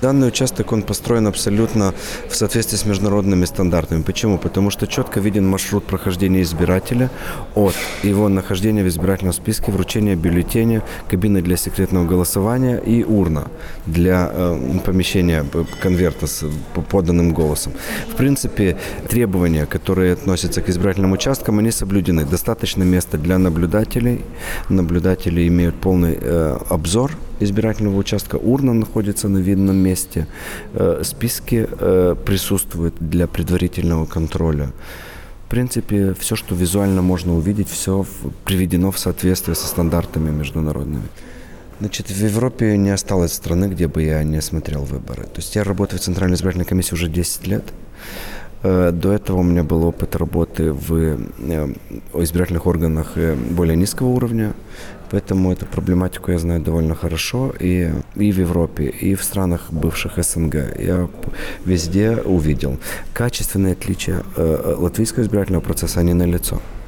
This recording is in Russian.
Данный участок, он построен абсолютно в соответствии с международными стандартами. Почему? Потому что четко виден маршрут прохождения избирателя от его нахождения в избирательном списке, вручения бюллетеня, кабины для секретного голосования и урна для помещения конверта с поданным голосом. В принципе, требования, которые относятся к избирательным участкам, они соблюдены. Достаточно места для наблюдателей. Наблюдатели имеют полный обзор избирательного участка. Урна находится на видном месте. Списки присутствуют для предварительного контроля. В принципе, все, что визуально можно увидеть, все приведено в соответствие со стандартами международными. Значит, в Европе не осталось страны, где бы я не смотрел выборы. То есть я работаю в Центральной избирательной комиссии уже 10 лет. До этого у меня был опыт работы в избирательных органах более низкого уровня, поэтому эту проблематику я знаю довольно хорошо и в Европе, и в странах бывших СНГ. Я везде увидел. Качественные отличия латвийского избирательного процесса, они налицо.